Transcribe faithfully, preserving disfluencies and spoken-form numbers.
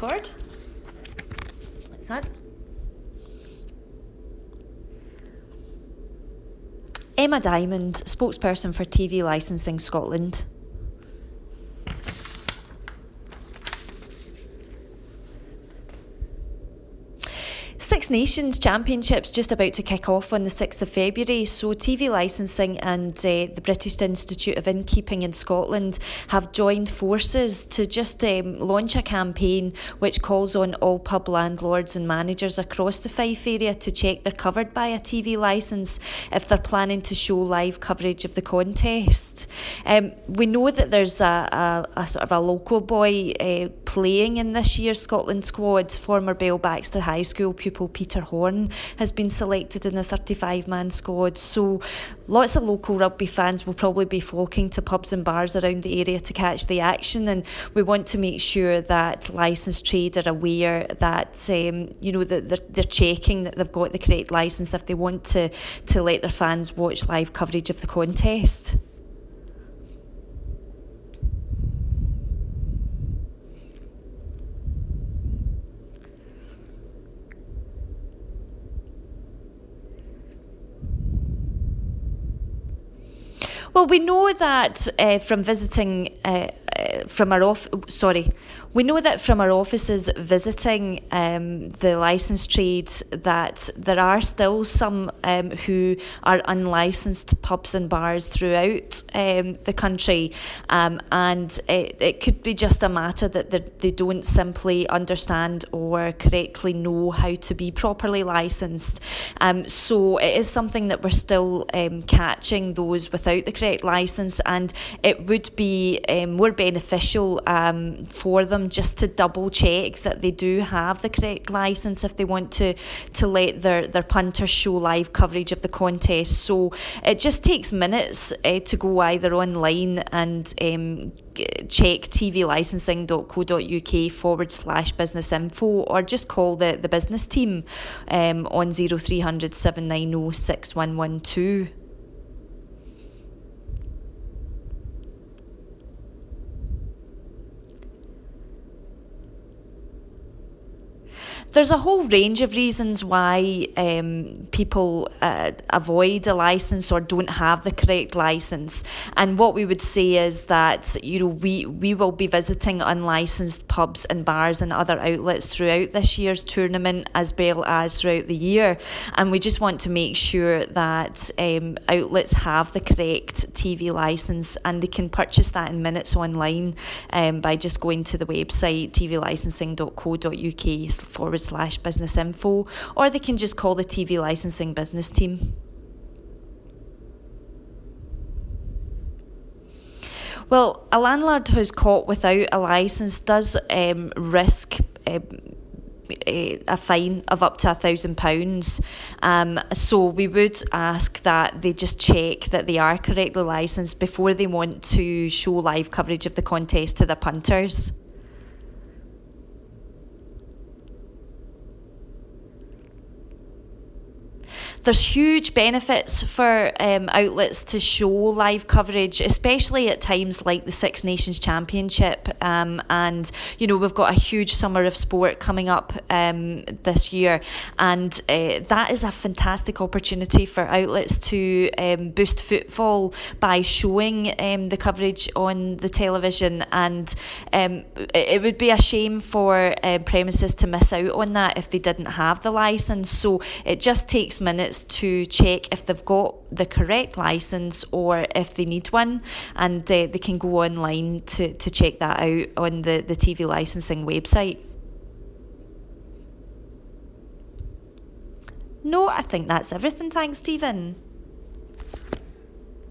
Record. What's that? Emma Diamond, spokesperson for T V Licensing Scotland. Six Nations Championships just about to kick off on the sixth of February, so T V Licensing and uh, the British Institute of Innkeeping in Scotland have joined forces to just um, launch a campaign which calls on all pub landlords and managers across the Fife area to check they're covered by a T V licence if they're planning to show live coverage of the contest. Um, we know that there's a, a, a sort of a local boy uh, playing in this year's Scotland squad. Former Bell Baxter High School pupil Peter Horn has been selected in the thirty-five man squad, so lots of local rugby fans will probably be flocking to pubs and bars around the area to catch the action, and we want to make sure that licensed trade are aware that um, you know that they're, they're checking that they've got the correct licence if they want to, to let their fans watch live coverage of the contest. Well, we know that uh, from visiting uh, uh, from our off sorry, we know that from our offices visiting um, the licensed trade that there are still some um, who are unlicensed pubs and bars throughout um, the country, um, and it, it could be just a matter that they don't simply understand or correctly know how to be properly licensed. Um, so it is something that we're still um, catching those without the correct licence, and it would be um, more beneficial um, for them just to double check that they do have the correct licence if they want to to let their, their punters show live coverage of the contest. So it just takes minutes uh, to go either online and um, check tvlicensing.co.uk forward slash business info, or just call the, the business team um, on zero three hundred, seven nine zero, six one one two. There's a whole range of reasons why um, people uh, avoid a licence or don't have the correct licence. And what we would say is that, you know, we, we will be visiting unlicensed pubs and bars and other outlets throughout this year's tournament as well as throughout the year. And we just want to make sure that um, outlets have the correct T V licence, and they can purchase that in minutes online um, by just going to the website tvlicensing.co.uk forward slash business info, or they can just call the T V licensing business team. Well, a landlord who's caught without a licence does um, risk um, a fine of up to a thousand pounds. Um, so we would ask that they just check that they are correctly licensed before they want to show live coverage of the contest to the punters. There's huge benefits for um, outlets to show live coverage, especially at times like the Six Nations Championship. Um, and, you know, we've got a huge summer of sport coming up um, this year. And uh, that is a fantastic opportunity for outlets to um, boost footfall by showing um, the coverage on the television. And um, it would be a shame for uh, premises to miss out on that if they didn't have the licence. So it just takes minutes to check if they've got the correct licence or if they need one, and uh, they can go online to, to check that out on the, the T V licensing website. No, I think that's everything. Thanks, Stephen.